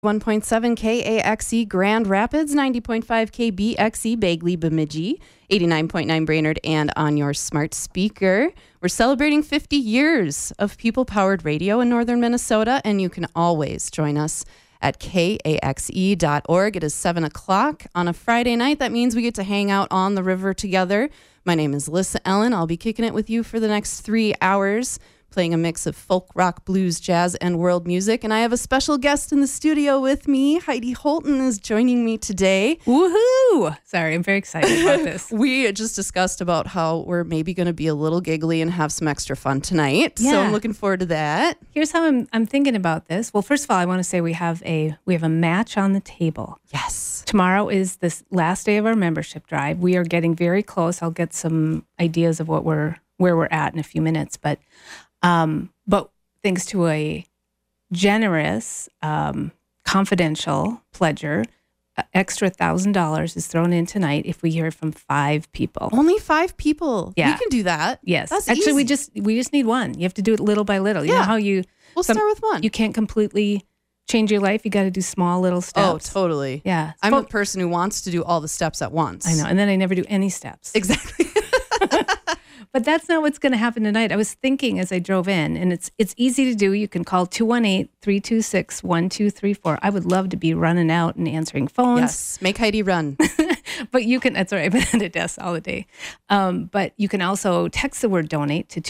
1.7 KAXE Grand Rapids, 90.5 KBXE Bagley Bemidji, 89.9 Brainerd, and on your smart speaker. We're celebrating 50 years of people-powered radio in northern Minnesota, and you can always join us at kaxe.org. It is 7 o'clock on a Friday night. That means we get to hang out on the river together. My name is Alyssa Ellen. I'll be kicking it with you for the next 3 hours, playing a mix of folk, rock, blues, jazz, and world music. And I have a special guest in the studio with me. Heidi Holton is joining me today. Woohoo! Sorry, I'm very excited about this. We just discussed about how we're maybe going to be a little giggly and have some extra fun tonight. Yeah. So I'm looking forward to that. Here's how I'm thinking about this. Well, first of all, I want to say we have a match on the table. Yes. Tomorrow is this last day of our membership drive. We are getting very close. I'll get some ideas of where we're at in a few minutes, but thanks to a generous, confidential pledger, extra $1,000 is thrown in tonight if we hear from 5 people. Only 5 people. Yeah. We can do that. Yes. That's Actually, easy. we just need one. You have to do it little by little. You know how We'll start with one. You can't completely change your life. You got to do small little steps. Oh, totally. Yeah. I'm a person who wants to do all the steps at once. I know. And then I never do any steps. Exactly. But that's not what's going to happen tonight. I was thinking as I drove in, and it's easy to do. You can call 218-326-1234. I would love to be running out and answering phones. Yes, make Heidi run. But you can, that's all right, I've been at a desk all the day. But you can also text the word donate to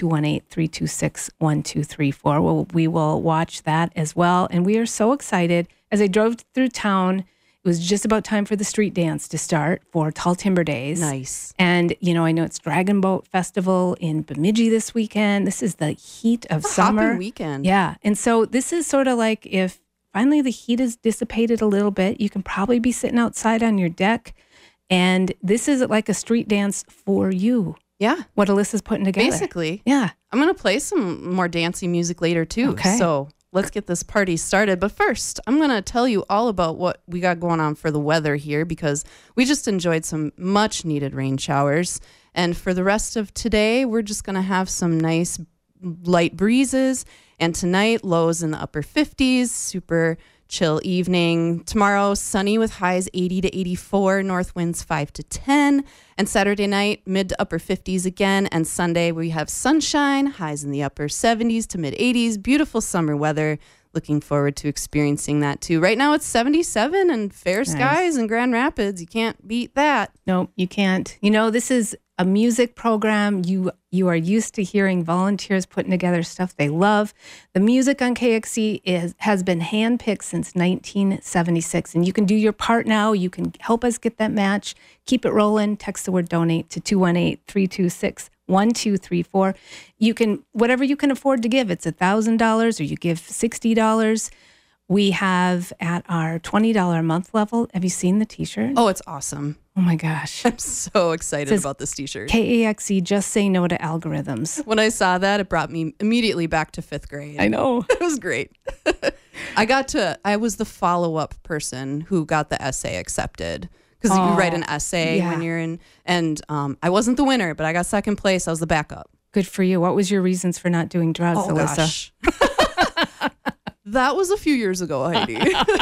218-326-1234. We will watch that as well. And we are so excited. As I drove through town, it was just about time for the street dance to start for Tall Timber Days. Nice. And, I know it's Dragon Boat Festival in Bemidji this weekend. This is the heat of summer. Hopping weekend. Yeah. And so this is sort of like if finally the heat is dissipated a little bit, you can probably be sitting outside on your deck. And this is like a street dance for you. Yeah. What Alyssa's putting together. Basically. Yeah. I'm going to play some more dancey music later, too. Okay. So let's get this party started. But first, I'm going to tell you all about what we got going on for the weather here, because we just enjoyed some much needed rain showers. And for the rest of today, we're just going to have some nice light breezes. And tonight, lows in the upper 50s, super chill evening. Tomorrow, sunny with highs 80 to 84, north winds 5 to 10. And Saturday night, mid to upper 50s again. And Sunday, we have sunshine, highs in the upper 70s to mid 80s. Beautiful summer weather. Looking forward to experiencing that too. Right now, it's 77 and fair skies in Grand Rapids. You can't beat that. Nope, you can't. This is a music program. You are used to hearing volunteers putting together stuff they love. The music on KXE has been handpicked since 1976, and you can do your part now. You can help us get that match. Keep it rolling. Text the word donate to 218-326-1234. You can, whatever you can afford to give. It's $1,000 or you give $60. We have at our $20 a month level. Have you seen the t-shirt? Oh, it's awesome. Oh my gosh. I'm so excited about this t-shirt. KAXE, just say no to algorithms. When I saw that, it brought me immediately back to 5th grade. I know. It was great. I was the follow-up person who got the essay accepted. Because you write an essay when you're in, and I wasn't the winner, but I got second place. I was the backup. Good for you. What was your reasons for not doing drugs, Alyssa? Gosh. That was a few years ago, Heidi.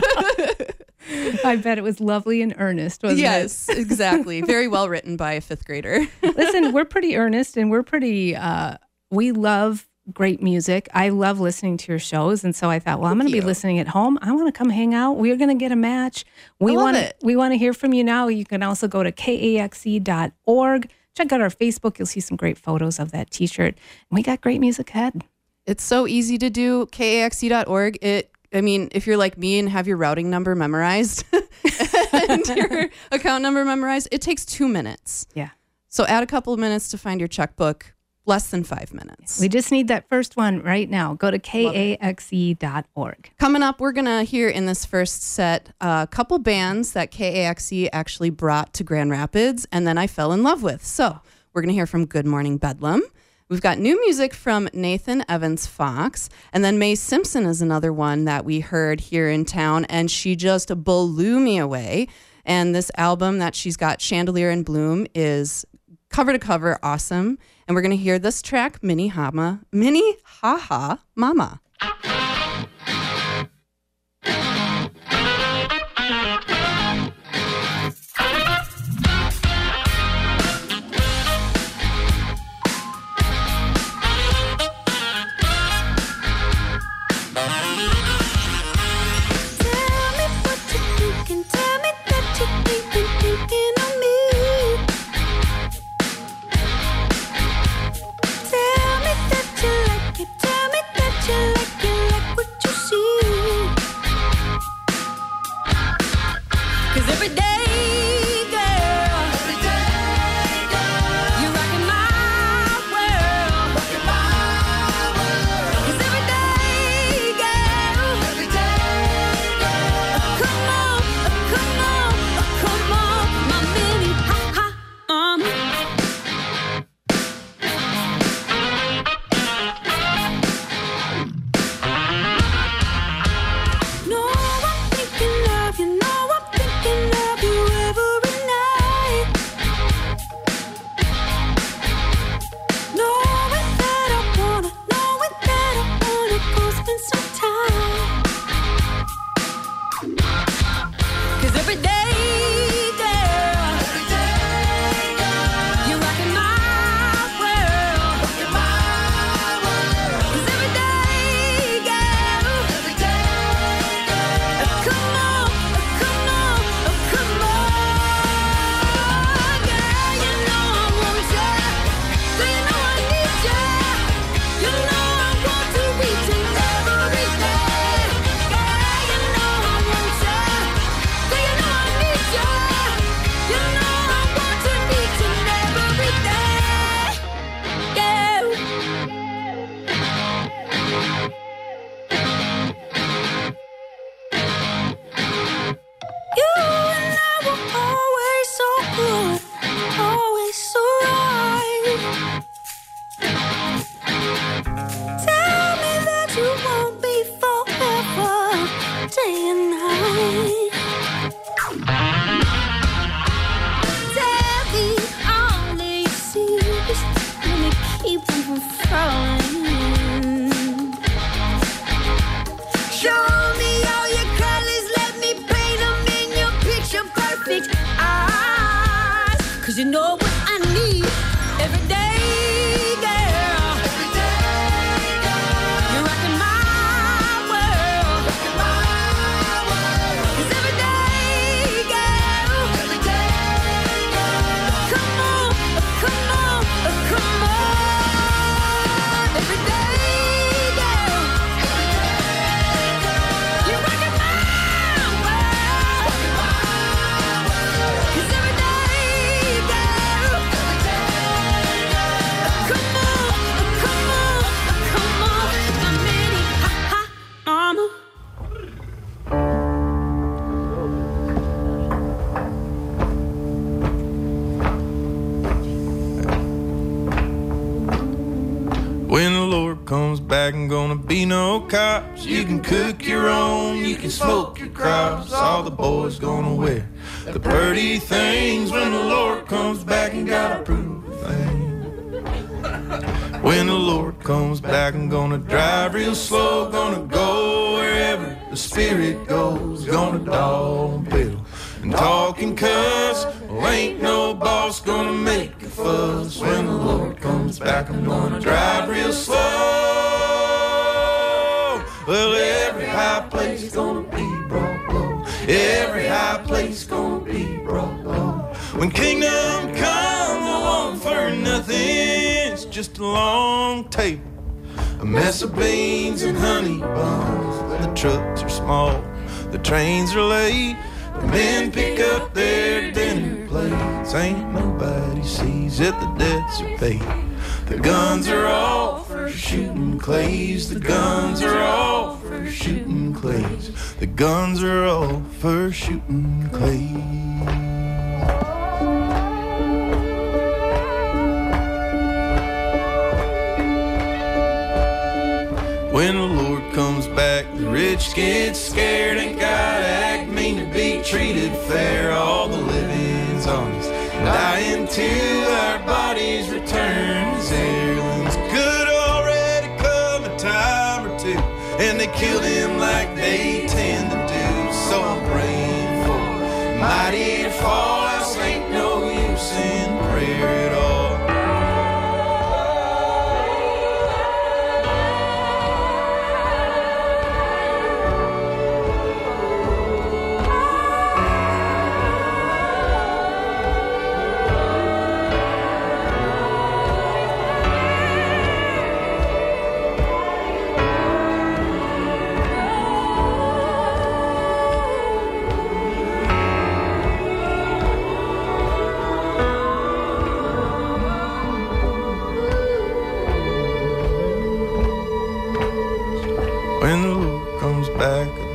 I bet it was lovely and earnest, wasn't it? Yes, exactly. Very well written by a 5th grader. Listen, we're pretty earnest and we're pretty, we love great music. I love listening to your shows. And so I thought, well, I'm going to be listening at home. I want to come hang out. We're going to get a match. We want to hear from you now. You can also go to kaxe.org. Check out our Facebook. You'll see some great photos of that t-shirt. And we got great music ahead. It's so easy to do. kaxe.org. If you're like me and have your routing number memorized and your account number memorized, it takes 2 minutes. Yeah. So add a couple of minutes to find your checkbook. Less than 5 minutes. We just need that first one right now. Go to kaxe.org. Coming up, we're going to hear in this first set a couple bands that KAXE actually brought to Grand Rapids and then I fell in love with. So we're going to hear from Good Morning Bedlam. We've got new music from Nathan Evans Fox. And then Mae Simpson is another one that we heard here in town. And she just blew me away. And this album that she's got, Chandelier in Bloom, is cover to cover awesome. And we're going to hear this track, Mini Ha Ha Mama. 'Cause every day, you know what I need every day, girl. Every day, girl. You're rocking my world. Rocking my world. 'Cause every day, girl. Every day, girl. Come on, come on, come on. Every day, girl. Every day, girl. You're rocking my world. Rocking my world. 'Cause every day. When the Lord comes back, ain't gonna be no cops. You can cook your own, you can smoke your crops. All the boys gonna wear the pretty things. When the Lord comes back, ain't gotta prove a thing. When the Lord comes back, I'm gonna drive real slow. Gonna go wherever the Spirit goes. Gonna dog pedal and talk and cuss. Well, ain't no boss gonna make a fuss. When the Lord comes back, I'm gonna drive real slow. Well, every high place gonna be brought low. Every high place gonna be brought low. When kingdom come, I want for nothing. It's just a long table, a mess of beans and honey buns. The trucks are small, the trains are late. The men pick up their dinner plates. Ain't nobody sees that the debts are paid. The guns are all for shooting clays. The guns are all for shooting clays. The guns are all for shooting clays. When the Lord comes back, the rich get scared. Ain't gotta act mean to be treated fair. All the living's honest, dying till our bodies return as heirlooms. Could already come a time or two, and they killed him like they tend to do. So I'm praying for mighty to fall. Else ain't no use in prayer at all.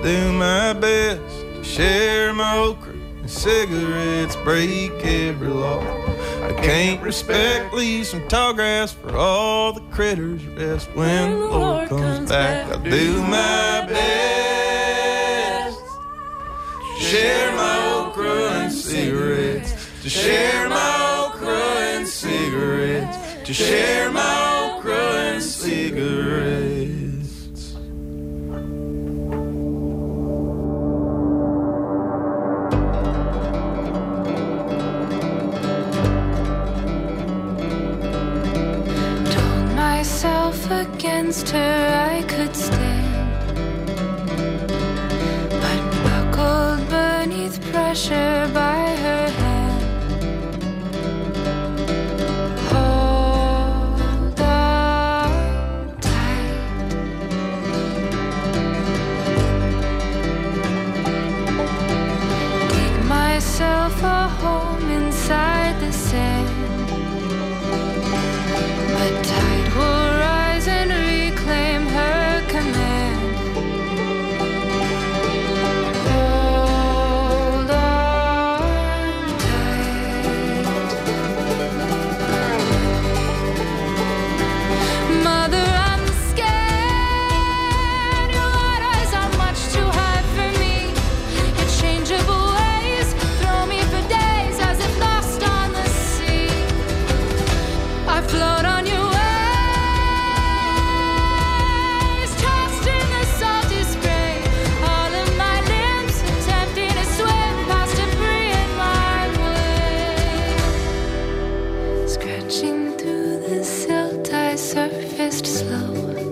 do my best to share my okra and cigarettes, break every law. I can't respect, leave some tall grass for all the critters rest. When the Lord comes back, I'll do my best to share my okra and cigarettes, to share my okra and cigarettes, to share my okra and cigarettes. Against her I could stand, but buckled beneath pressure by her hand. Hold on tight. Dig myself a home inside the sand, but tide will rise and reclaim her command. Hold on tight. Mother, I'm scared. Your wide eyes are much too high for me. Your changeable ways throw me for days as if lost on the sea. I float on your waves, tossed in the salty spray. All of my limbs attempting to swim past debris in my way. Scratching through the silt, I surfaced slow,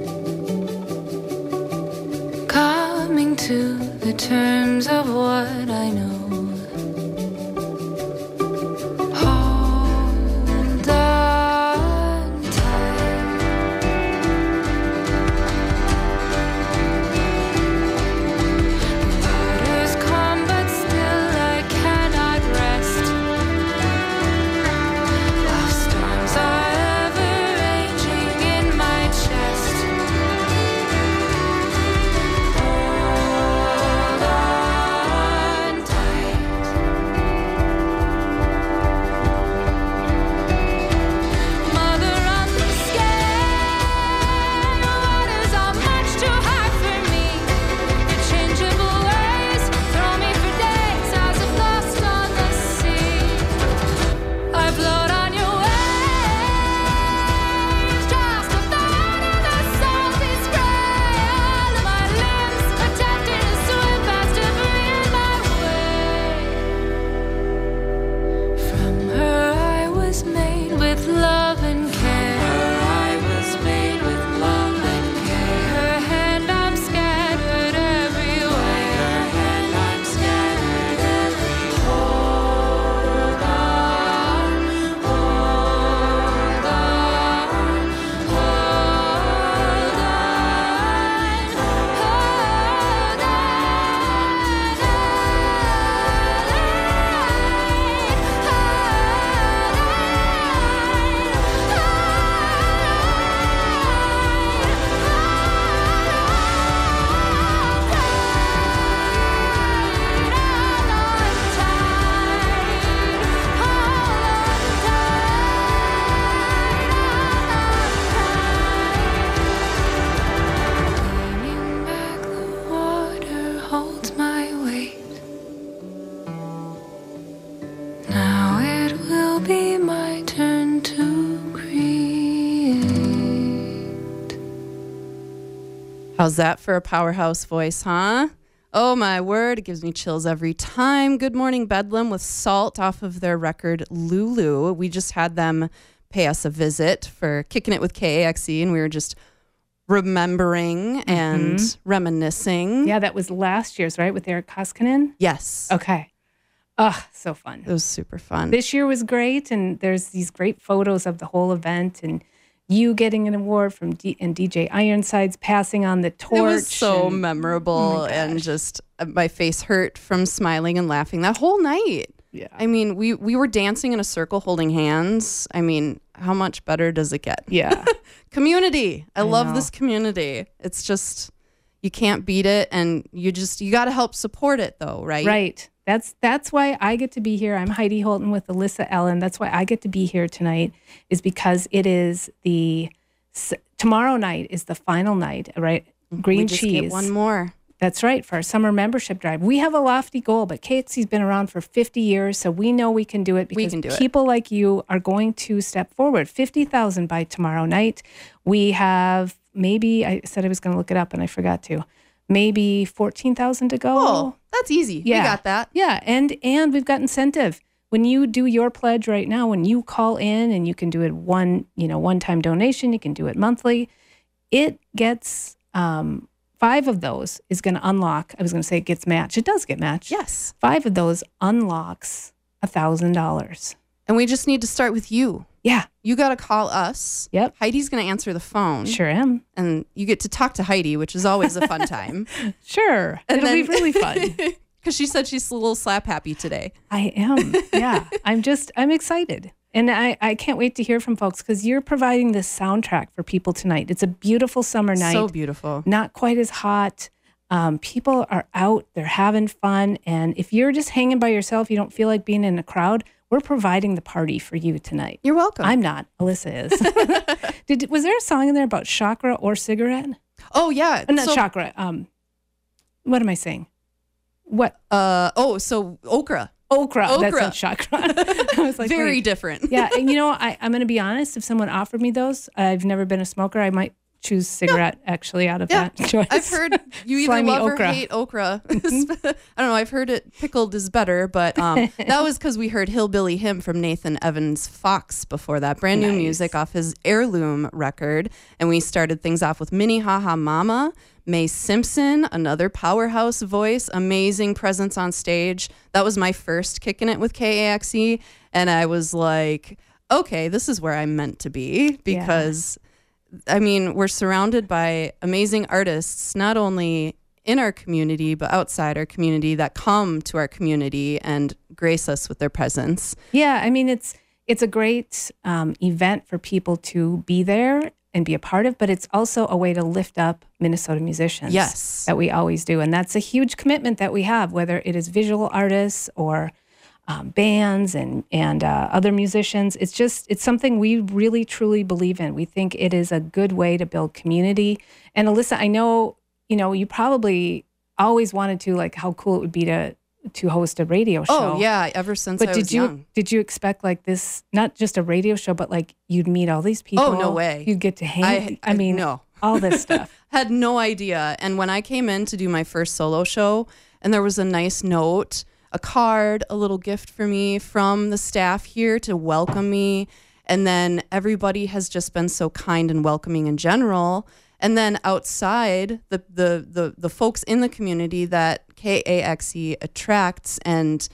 coming to the terms of what I know. Hold on tight. Waters calm, but still I cannot rest. While storms are ever raging in my chest. Hold on tight. Mother, I'm scared. Your waters are much too high for me. Your changeable ways throw me for days as if lost on the sea. I float on your waves, just a thought of the salty spray. All of my limbs attempting to swim past debris in my way. From her I was made with love and care. I was made with love and care. Her hand I'm scattered everywhere. Her hand I'm scattered everywhere. Hold on, hold on, hold Leaning back, the water holds my weight. Now it will be my turn to create. How's that for a powerhouse voice, huh? Oh my word, it gives me chills every time. Good Morning Bedlam with Salt off of their record Lulu. We just had them pay us a visit for Kicking It with KAXE, and we were just remembering and reminiscing. Yeah, that was last year's, right, with Eric Koskinen? Yes. Okay. Oh, so fun. It was super fun. This year was great, and there's these great photos of the whole event, and you getting an award from and DJ Ironsides passing on the torch. It was so and- memorable, Oh my and gosh. just my face hurt from smiling and laughing that whole night. Yeah. I mean, we were dancing in a circle holding hands. I mean, how much better does it get? Yeah. Community. I love know. this community. It's just, You can't beat it, and you got to help support it, though, right? Right. That's why I get to be here. I'm Heidi Holton with Alyssa Ellen. That's why I get to be here tonight, is because it is tomorrow night is the final night, right? Green we just cheese. Get one more. That's right, for our summer membership drive. We have a lofty goal, but KXC's been around for 50 years, so we know we can do it because people like you are going to step forward. 50,000 by tomorrow night. We have I said I was going to look it up and I forgot to. Maybe 14,000 to go. Oh, that's easy. Yeah. We got that. Yeah, and we've got incentive. When you do your pledge right now, when you call in, and you can do it one-time donation, you can do it monthly. It gets 5 of those is going to unlock. I was going to say it gets matched. It does get matched. Yes. 5 of those unlocks $1,000. And we just need to start with you. Yeah. You got to call us. Yep. Heidi's going to answer the phone. Sure am. And you get to talk to Heidi, which is always a fun time. Sure. It'll be really fun. Because she said she's a little slap happy today. I am. Yeah. I'm excited. And I can't wait to hear from folks, because you're providing this soundtrack for people tonight. It's a beautiful summer night. So beautiful. Not quite as hot. People are out. They're having fun. And if you're just hanging by yourself, you don't feel like being in a crowd, we're providing the party for you tonight. You're welcome. I'm not. Alyssa is. Was there a song in there about chakra or cigarette? Oh, yeah. Not chakra. What am I saying? What? So okra. Okra. That's not chakra. I was like, very wait. different. Yeah. And I'm going to be honest. If someone offered me those, I've never been a smoker. I might choose cigarette actually out of that choice. I've heard you either Slimy love okra. or hate okra. I don't know. I've heard it pickled is better, but that was because we heard Hillbilly Hymn from Nathan Evans Fox before that. Brand new music off his Heirloom record. And we started things off with Minnie Haha Mama, Mae Simpson, another powerhouse voice, amazing presence on stage. That was my first kicking it with KAXE. And I was like, okay, this is where I'm meant to be, because I mean, we're surrounded by amazing artists, not only in our community, but outside our community, that come to our community and grace us with their presence. Yeah, I mean, it's a great event for people to be there and be a part of, but it's also a way to lift up Minnesota musicians. Yes. That we always do. And that's a huge commitment that we have, whether it is visual artists or bands and other musicians. It's something we really, truly believe in. We think it is a good way to build community. And Alyssa, I know, you probably always wanted to, like, how cool it would be to host a radio show. Oh, yeah, ever since I was young. Did you expect, like, this, not just a radio show, but, like, you'd meet all these people? Oh, no way. You'd get to hang. I mean, no. all this stuff. Had no idea. And when I came in to do my first solo show, and there was a nice note, a card, a little gift for me from the staff here to welcome me. And then everybody has just been so kind and welcoming in general. And then outside, the folks in the community that KAXE attracts and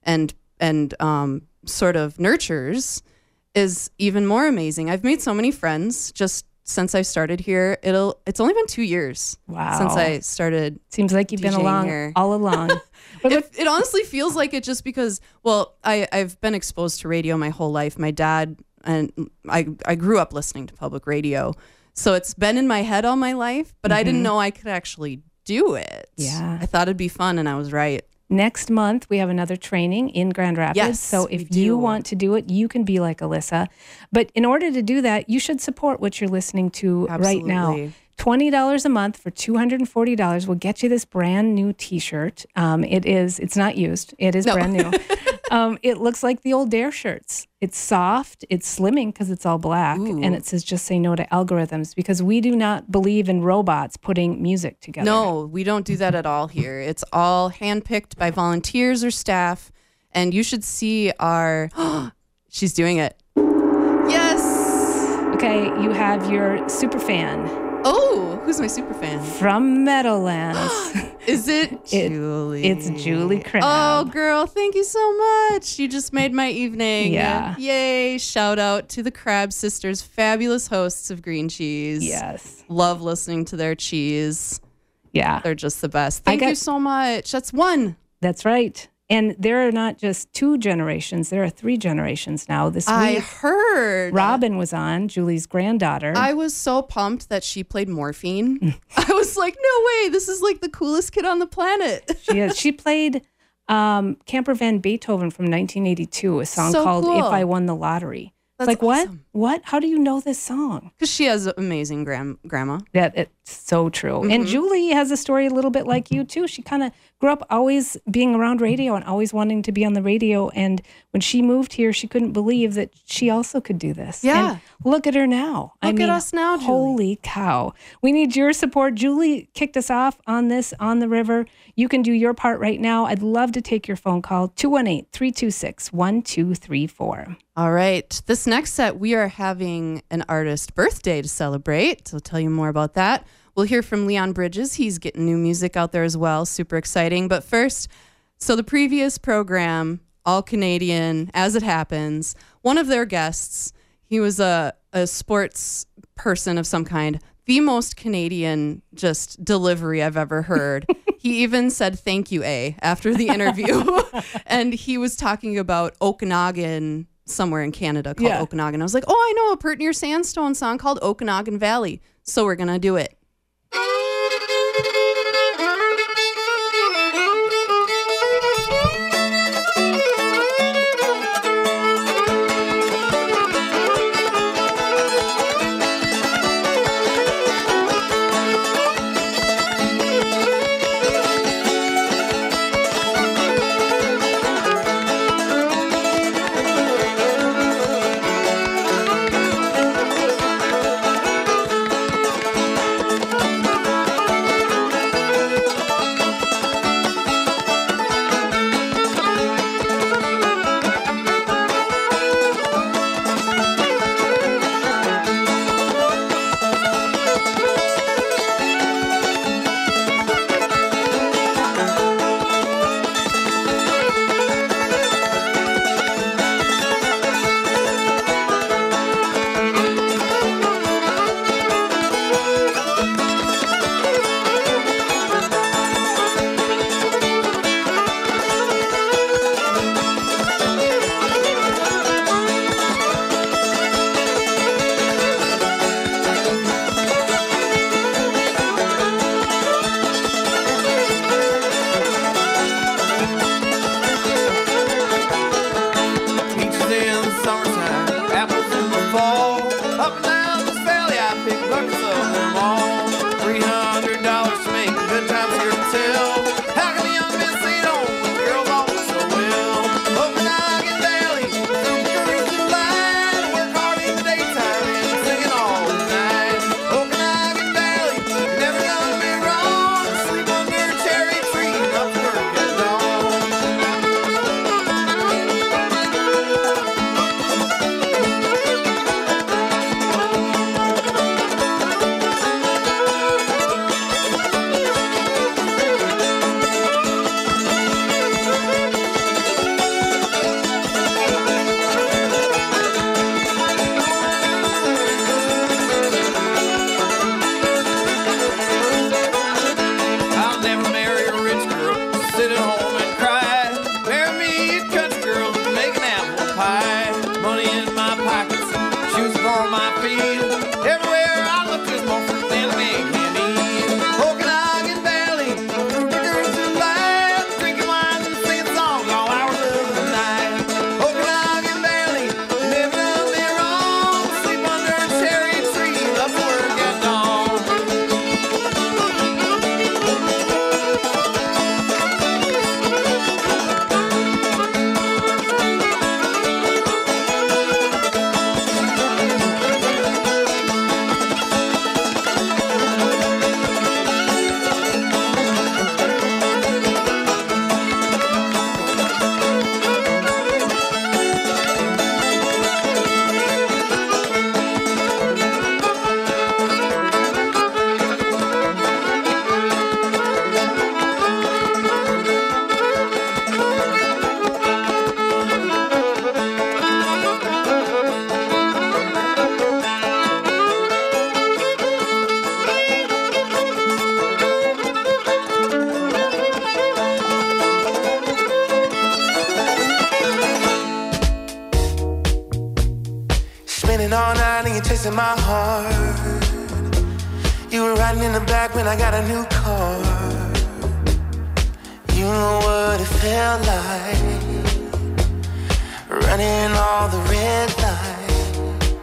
sort of nurtures is even more amazing. I've made so many friends just since I started here. It's only been 2 years since I started. Seems like you've been along here. all along. But it honestly feels like it, just because, well, I've been exposed to radio my whole life. My dad and I grew up listening to public radio. So it's been in my head all my life, but I didn't know I could actually do it. Yeah. I thought it'd be fun, and I was right. Next month, we have another training in Grand Rapids. Yes, so if you want to do it, you can be like Alyssa. But in order to do that, you should support what you're listening to right now. Absolutely. $20 a month for $240 will get you this brand new T-shirt. It's not used. It is brand new. It looks like the old Dare shirts. It's soft. It's slimming because it's all black. Ooh. And it says, just say no to algorithms, because we do not believe in robots putting music together. No, we don't do that at all here. It's all handpicked by volunteers or staff. And you should see she's doing it. Yes. Okay, you have your super fan. Oh, who's my super fan? From Meadowlands. Is it Julie? It's Julie Crabb. Oh, girl, thank you so much. You just made my evening. Yeah. Yay. Shout out to the Crabb sisters, fabulous hosts of Green Cheese. Yes. Love listening to their cheese. Yeah. They're just the best. Thank you so much. That's one. That's right. And there are not just 2 generations, there are 3 generations now. This I week, heard. Robin was on, Julie's granddaughter. I was so pumped that she played morphine. I was like, no way, this is like the coolest kid on the planet. She played Camper Van Beethoven from 1982, a song So called cool. If I Won the Lottery. It's That's like, what? awesome. What? How do you know this song? Because she has amazing grandma. That it's so true. Mm-hmm. And Julie has a story a little bit like you too. She kind of grew up always being around radio and always wanting to be on the radio. And when she moved here, she couldn't believe that she also could do this. Yeah. And look at her now. Look at us now, Julie. Holy cow. We need your support. Julie kicked us off on this on the river. You can do your part right now. I'd love to take your phone call, 218-326-1234. All right. This next set, we are having an artist birthday to celebrate. So I'll tell you more about that. We'll hear from Leon Bridges. He's getting new music out there as well. Super exciting. But first, so the previous program, All Canadian, as it happens, one of their guests, he was a sports person of some kind, the most Canadian just delivery I've ever heard. He even said thank you, A, after the interview. And he was talking about Okanagan, somewhere in Canada called Okanagan. I was like, oh, I know a Pert Near Sandstone song called Okanagan Valley. So we're going to do it. Drinking all night and you're chasing my heart. You were riding in the back when I got a new car. You know what it felt like, running all the red lights.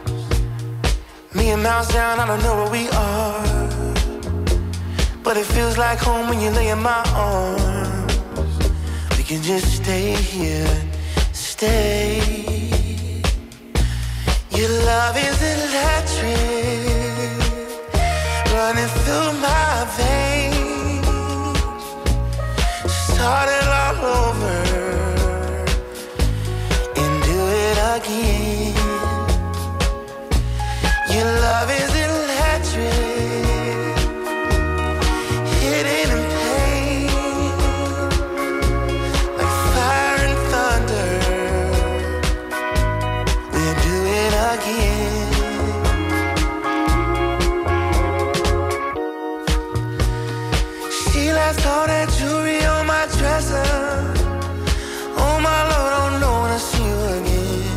Me and Mouse down, I don't know where we are, but it feels like home when you lay in my arms. We can just stay here, stay. Your love is electric, running through my veins. Start it all over and do it again. Your love is electric, hidden in pain, like fire and thunder. We'll do it again. She left all that jewelry on my dresser. Oh my Lord, I don't know when I see you again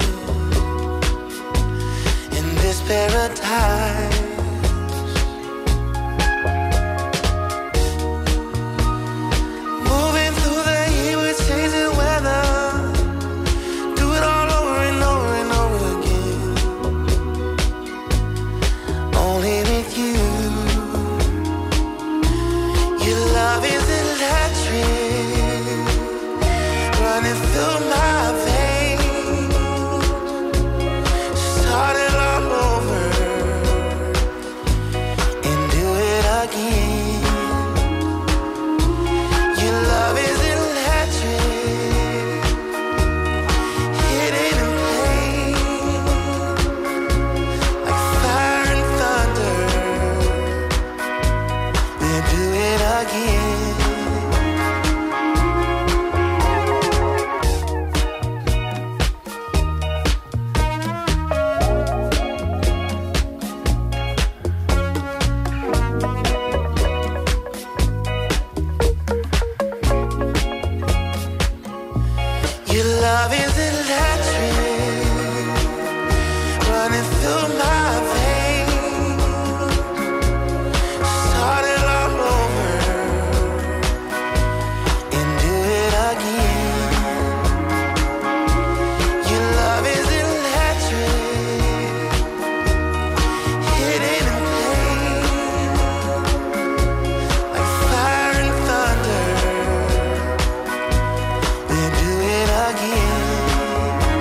in this paradise. Moving through the heat with changing weather. Do it all over and over and over again. Only with you. Your love is electric, running through my veins. Start it all over and do it again. Your love is electric, hidden in pain, like fire and thunder. We'll do it again. Your love is electric, running through my veins. Start it all over and do it again. Your love is electric, hidden in pain, like fire and thunder. We'll do it again.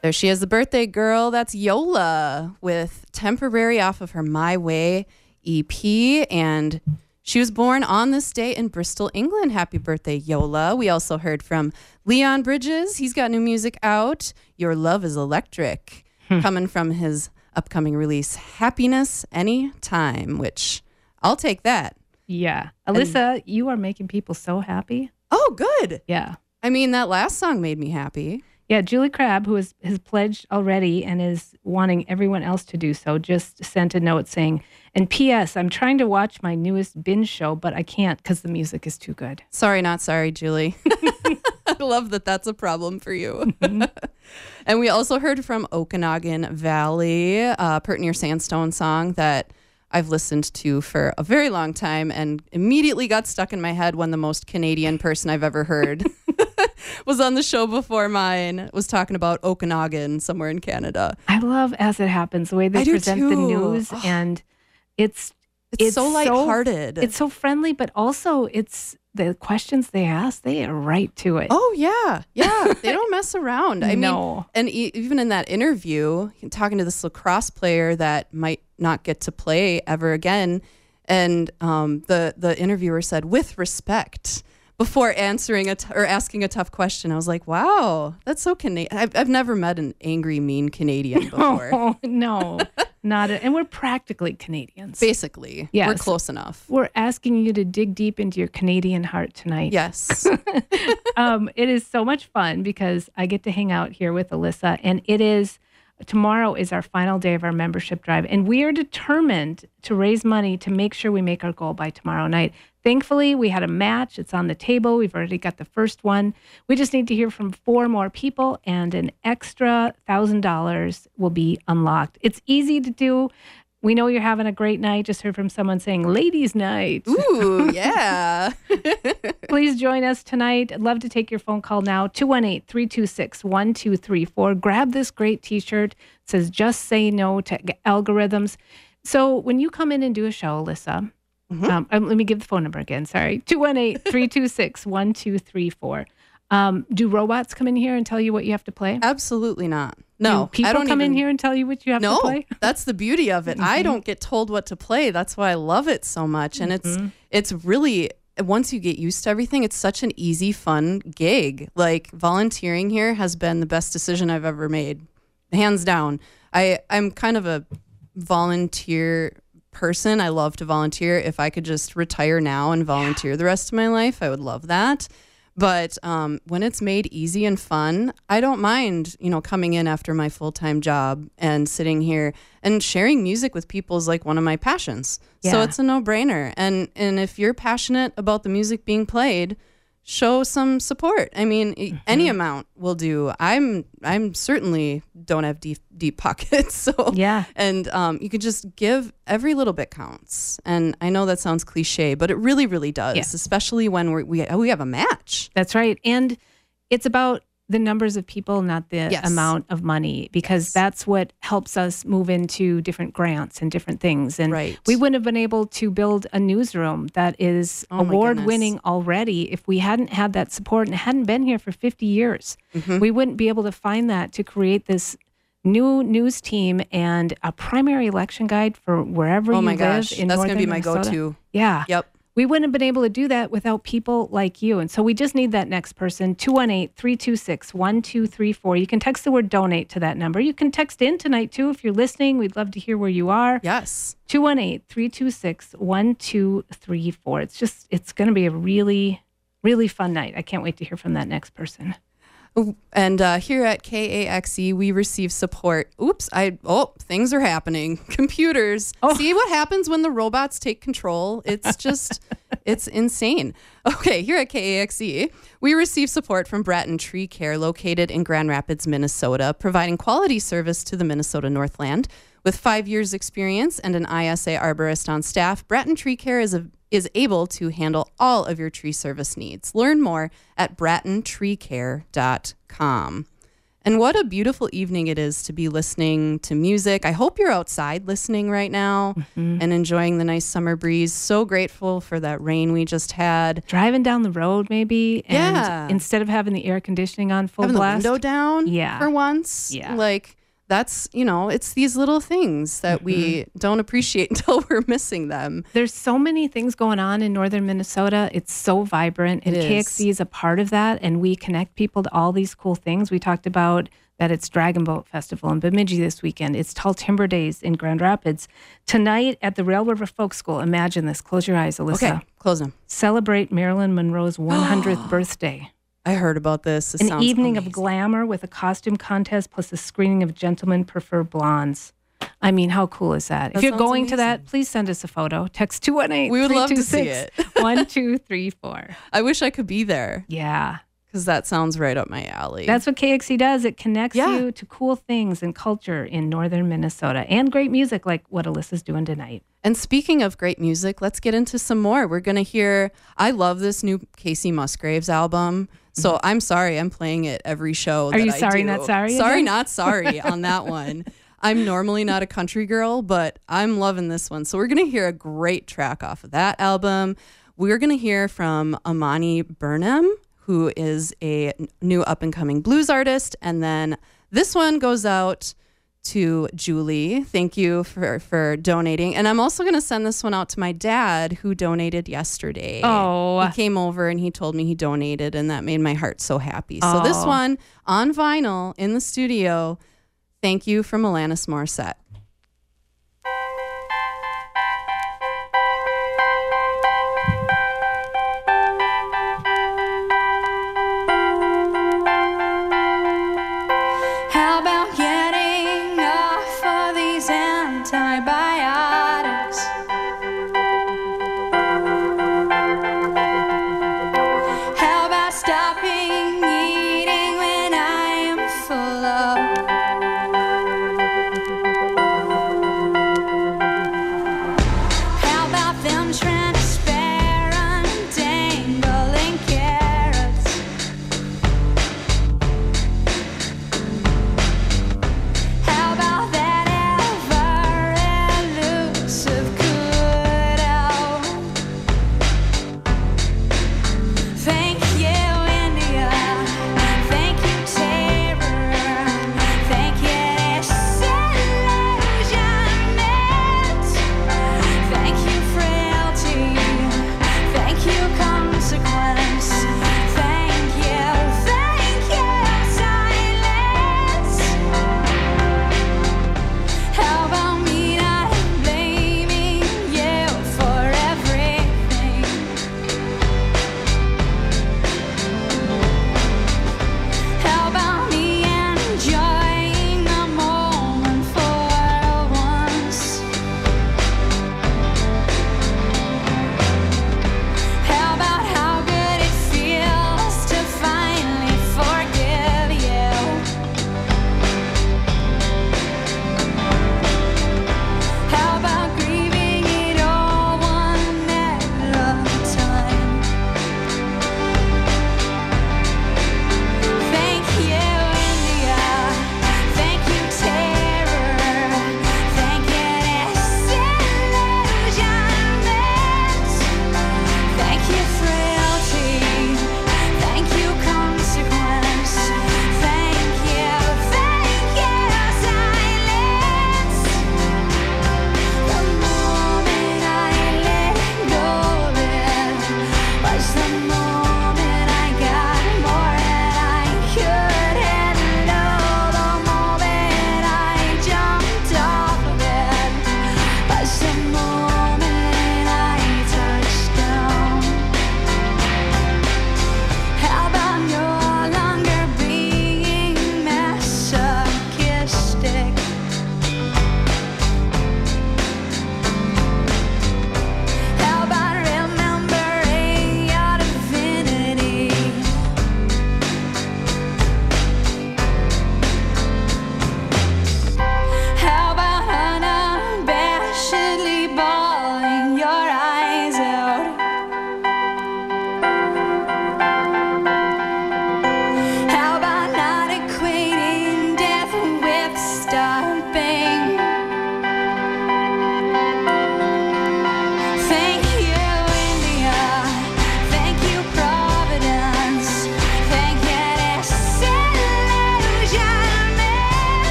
There she is, the birthday girl. That's Yola with Temporary off of her My Way EP. And she was born on this day in Bristol, England. Happy birthday, Yola. We also heard from Leon Bridges. He's got new music out. Your Love is Electric, coming from his upcoming release, Happiness Anytime, which I'll take that. Yeah. Alyssa, you are making people so happy. Oh, good. Yeah. I mean, that last song made me happy. Yeah, Julie Crabb, who has pledged already and is wanting everyone else to do so, just sent a note saying, and P.S., I'm trying to watch my newest binge show, but I can't because the music is too good. Sorry, not sorry, Julie. I love that that's a problem for you. And we also heard from Okanagan Valley, Pertinier Sandstone song that I've listened to for a very long time and immediately got stuck in my head when the most Canadian person I've ever heard was on the show before mine, was talking about Okanagan somewhere in Canada. I love As It Happens, the way they present the news, and it's so lighthearted. It's so friendly, but also it's the questions they ask, they are right to it. Oh, yeah. Yeah. They don't mess around. I No. mean, and even in that interview, talking to this lacrosse player that might not get to play ever again, and the interviewer said, with respect, before answering or asking a tough question. I was like, wow, that's so Canadian. I've never met an angry, mean Canadian before. Oh, no, and we're practically Canadians. Basically, Yes. we're close enough. We're asking you to dig deep into your Canadian heart tonight. Yes. It is so much fun because I get to hang out here with Alyssa, and tomorrow is our final day of our membership drive, and we are determined to raise money to make sure we make our goal by tomorrow night. Thankfully, we had a match. It's on the table. We've already got the first one. We just need to hear from 4 more people, and an extra $1,000 will be unlocked. It's easy to do. We know you're having a great night. Just heard from someone saying ladies' night. Ooh, yeah. Please join us tonight. I'd love to take your phone call now. 218-326-1234. Grab this great T-shirt. It says, just say no to algorithms. So when you come in and do a show, Alyssa, let me give the phone number again. Sorry. 218-326-1234. Do robots come in here and tell you what you have to play? Absolutely not. No, Do people I don't come in even- here and tell you what you have to play? No, that's the beauty of it. I don't get told what to play. That's why I love it so much. And it's really, once you get used to everything, it's such an easy, fun gig. Like volunteering here has been the best decision I've ever made, hands down. I'm kind of a volunteer person. I love to volunteer. If I could just retire now and volunteer the rest of my life, I would love that. But when it's made easy and fun, I don't mind, coming in after my full-time job and sitting here and sharing music with people is like one of my passions. So Yeah. it's a no-brainer. And if you're passionate about the music being played, show some support. I mean, any amount will do. I'm certainly don't have deep pockets. So Yeah. and you could just give, every little bit counts. And I know that sounds cliche, but it really, really does, Yeah. especially when we have a match. That's right. And it's about the numbers of people, not the Yes. amount of money, because that's what helps us move into different grants and different things. And Right. we wouldn't have been able to build a newsroom that is Oh, my award-winning already if we hadn't had that support and hadn't been here for 50 years. We wouldn't be able to find that to create this new news team and a primary election guide for wherever Oh you my live gosh, in that's northern gonna be my Minnesota. go-to. Yeah. Yep. We wouldn't have been able to do that without people like you. And so we just need that next person, 218-326-1234. You can text the word donate to that number. You can text in tonight, too, if you're listening. We'd love to hear where you are. Yes. 218-326-1234. It's going to be a really, really fun night. I can't wait to hear from that next person. And here at KAXE, we receive support. Things are happening. Computers. See what happens when the robots take control? It's just, it's insane. Okay, here at KAXE, we receive support from Bratton Tree Care, located in Grand Rapids, Minnesota, providing quality service to the Minnesota Northland. With 5 years experience and an ISA arborist on staff, Bratton Tree Care is able to handle all of your tree service needs. Learn more at brattentreecare.com. And what a beautiful evening it is to be listening to music. I hope you're outside listening right now and enjoying the nice summer breeze. So grateful for that rain we just had. Driving down the road, maybe, and Yeah. instead of having the air conditioning on full Having blast, the window down Yeah. for once. Yeah. Like, that's, it's these little things that we don't appreciate until we're missing them. there's so many things going on in northern Minnesota. It's so vibrant, and It is. KXC is a part of that, and we connect people to all these cool things. We talked about that it's Dragon Boat Festival in Bemidji this weekend. It's Tall Timber Days in Grand Rapids. Tonight at the Rail River Folk School, imagine this. Close your eyes, Alyssa. Okay, close them. Celebrate Marilyn Monroe's 100th birthday. I heard about this. This An sounds evening amazing. of glamour with a costume contest plus a screening of Gentlemen Prefer Blondes. I mean, how cool is that? That If you're sounds going to that, amazing. please send us a photo. Text 218 We would love to see it. 1234. I wish I could be there Yeah. because that sounds right up my alley. That's what KXC does. It connects Yeah. you to cool things and culture in northern Minnesota and great music like what Alyssa's doing tonight. And speaking of great music, let's get into some more. We're going to hear, I love this new Casey Musgraves album. So I'm sorry, I'm playing it every show. Are you that I sorry, do. not sorry Sorry, again? not sorry on that one. I'm normally not a country girl, but I'm loving this one. So we're going to hear a great track off of that album. We're going to hear from Amani Burnham, who is a new up-and-coming blues artist. And then this one goes out to Julie. Thank you for donating. And I'm also going to send this one out to my dad, who donated yesterday. Oh. He came over and he told me he donated, and that made my heart so happy. So this Oh. one on vinyl in the studio. Thank you from Alanis Morissette. How about getting off of these antibiotics? How about stopping eating when I am full of?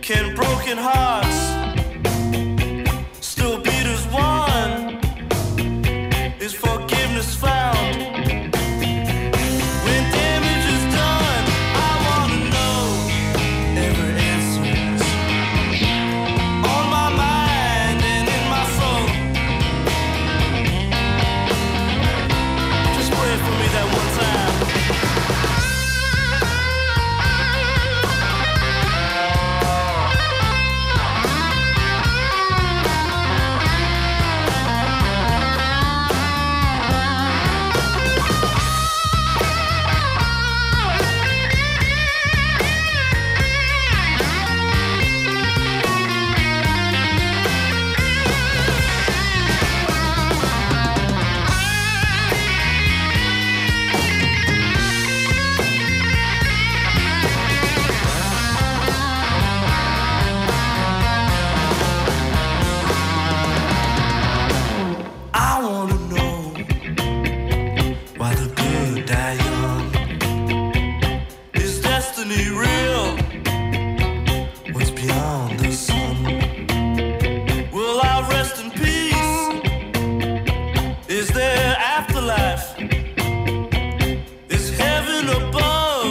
and broken hearts still beat as one. Is forgiveness found? When damage is done, I wanna know every answer's on my mind and in my soul. Just pray for me that one time. I wanna know why the good die young. Is destiny real? What's beyond the sun? Will I rest in peace? Is there afterlife? Is heaven above?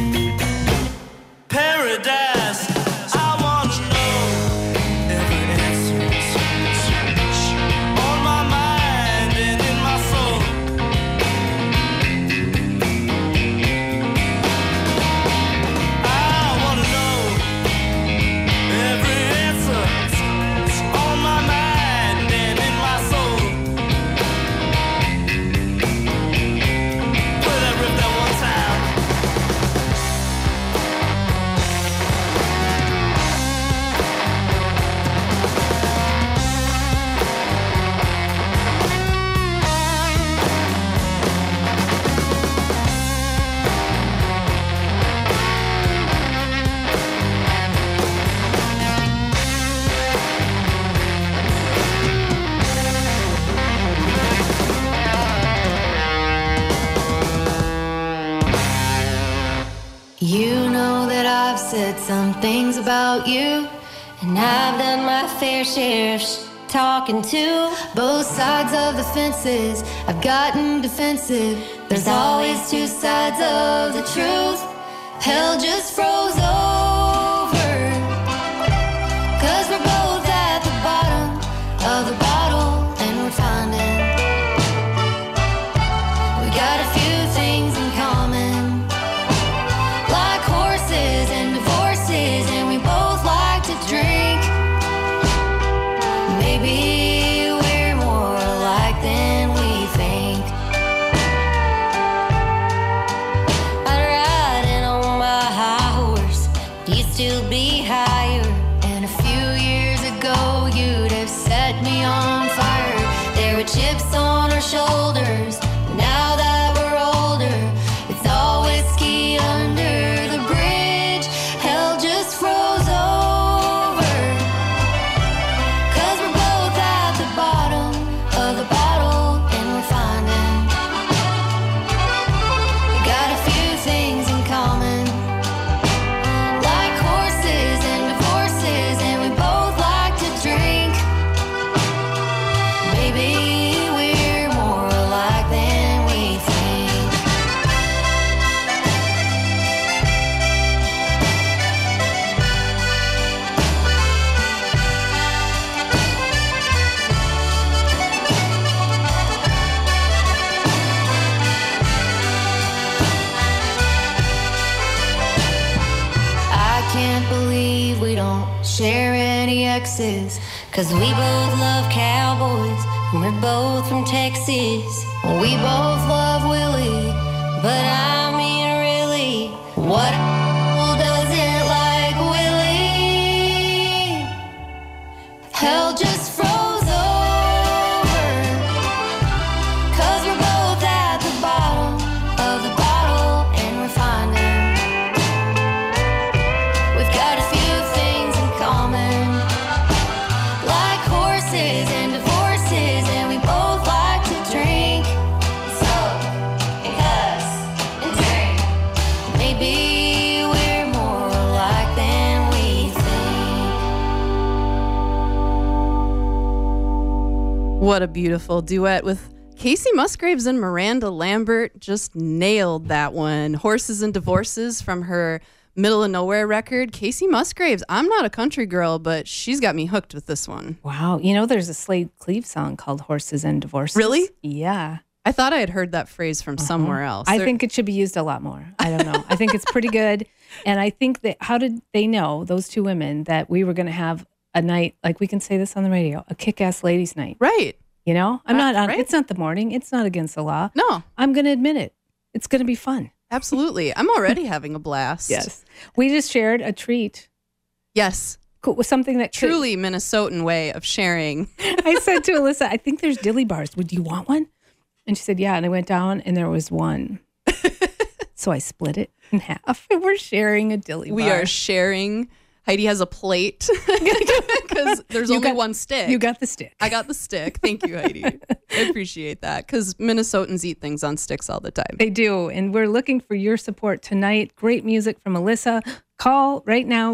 Paradise? I wanna know every answer's on my mind and in my soul. I wanna know every answer on my mind and in my soul. Play that riff that one time. You know that I've said some things about you, and I've done my fair share of talking to both sides of the fences. I've gotten defensive. There's always two sides of the truth. Hell just froze over, 'cause we're both at the bottom of the bottle, and we're finding we got a few things in common. Like horses and divorces, and we both like to drink. Maybe we're more alike than we think. I'd ride in on my high horse, you'd still be higher. And a few years ago, you'd have set me on fire. There were chips on our shoulders, but now that we're older, it's all whiskey under the bridge. Hell just froze over, 'cause we're both at the bottom of the bottle, and we're finding we got a few things in common. Like horses and divorces, and we both like to drink. Maybe we're more alike than we think. I can't believe we don't share any exes, 'cause we both love cowboys, and we're both from Texas. We both love Willie, but I mean really, what doesn't like Willie? Hell just froze over, 'cause we're both at the bottom of the bottle, and we're finding we've got a few things in common. Like horses and divorces, and we both like to drink. So, and cuss and drink. Maybe we're more alike than we think. What a beautiful duet with Casey Musgraves and Miranda Lambert. Just nailed that one. Horses and Divorces from her Middle of Nowhere record. Casey Musgraves, I'm not a country girl, but she's got me hooked with this one. Wow. You know, there's a Slade Cleave song called Horses and Divorces. Really? Yeah. I thought I had heard that phrase from somewhere else. I think it should be used a lot more. I don't know. I think it's pretty good. And I think that, how did they know, those two women, that we were going to have a night, like we can say this on the radio, a kick-ass ladies night. Right. You know, I'm not on, right. It's not the morning. It's not against the law. No. I'm going to admit it. It's going to be fun. Absolutely. I'm already having a blast. Yes. We just shared a treat. Yes. With something that could- Truly Minnesotan way of sharing. I said to Alyssa, I think there's dilly bars. Would you want one? And she said, yeah. And I went down and there was one. So I split it in half. And we're sharing a dilly bar. We are sharing. Heidi has a plate because there's only one stick. You got the stick. I got the stick. Thank you, Heidi. I appreciate that because Minnesotans eat things on sticks all the time. They do. And we're looking for your support tonight. Great music from Alyssa. Call right now,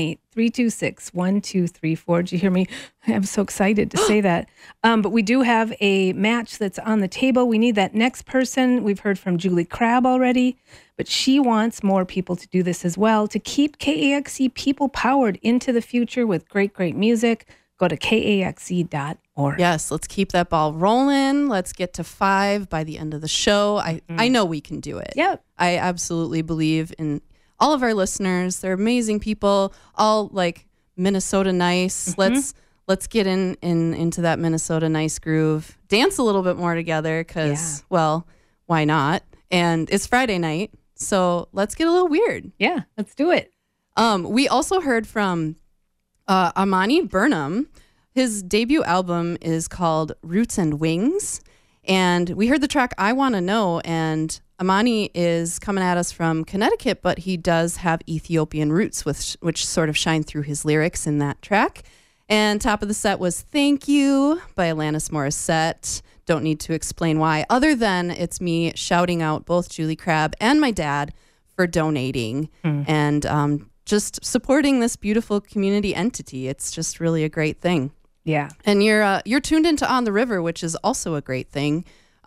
218-326-1234. Did you hear me? I'm so excited to say that. But we do have a match that's on the table. We need that next person. We've heard from Julie Crabb already, but she wants more people to do this as well, to keep KAXE people powered into the future with great, great music. Go to kaxe.org. Yes, let's keep that ball rolling. Let's get to 5 by the end of the show. I know we can do it. Yep. I absolutely believe in all of our listeners. They're amazing people, all like Minnesota nice. Let's get into that Minnesota nice groove. Dance a little bit more together because, well, why not? And it's Friday night, so let's get a little weird. Yeah, let's do it. We also heard from Amani Burnham. His debut album is called Roots and Wings. And we heard the track I Want to Know, and Amani is coming at us from Connecticut, but he does have Ethiopian roots, which sort of shine through his lyrics in that track. And top of the set was Thank You by Alanis Morissette. Don't need to explain why, other than it's me shouting out both Julie Crabb and my dad for donating and just supporting this beautiful community entity. It's just really a great thing. Yeah. And you're tuned into On the River, which is also a great thing.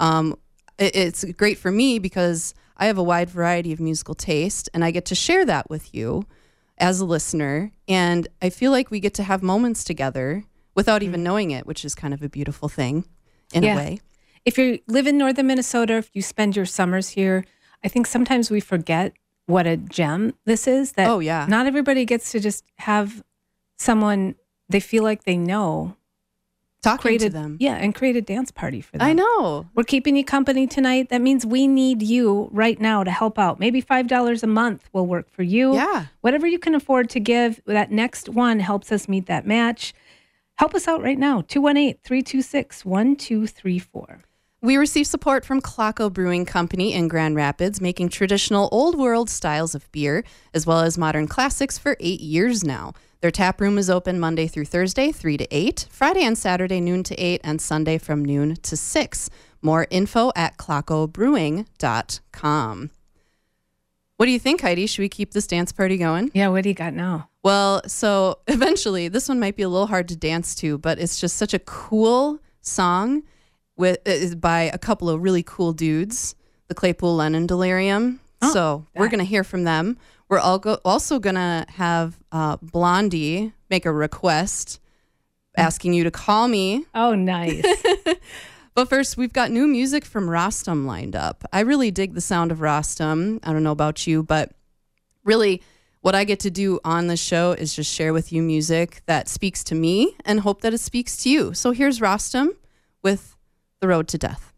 It's great for me because I have a wide variety of musical taste, and I get to share that with you as a listener. And I feel like we get to have moments together without even knowing it, which is kind of a beautiful thing in a way. If you live in northern Minnesota, if you spend your summers here, I think sometimes we forget what a gem this is. That not everybody gets to just have someone they feel like they know. Talking to them. Yeah, and create a dance party for them. I know. We're keeping you company tonight. That means we need you right now to help out. Maybe $5 a month will work for you. Yeah. Whatever you can afford to give, that next one helps us meet that match. Help us out right now. 218-326-1234. We receive support from Klockow Brewing Company in Grand Rapids, making traditional old world styles of beer, as well as modern classics for 8 years now. Their tap room is open Monday through Thursday, 3 to 8, Friday and Saturday, noon to 8, and Sunday from noon to 6. More info at klockowbrewing.com. What do you think, Heidi? Should we keep this dance party going? Yeah, what do you got now? Well, so eventually, this one might be a little hard to dance to, but it's just such a cool song by a couple of really cool dudes, the Claypool Lennon Delirium. So we're going to hear from them. We're also going to have Blondie make a request asking you to call me. Oh, nice. But first, we've got new music from Rostam lined up. I really dig the sound of Rostam. I don't know about you, but really what I get to do on the show is just share with you music that speaks to me and hope that it speaks to you. So here's Rostam with The Road to Death.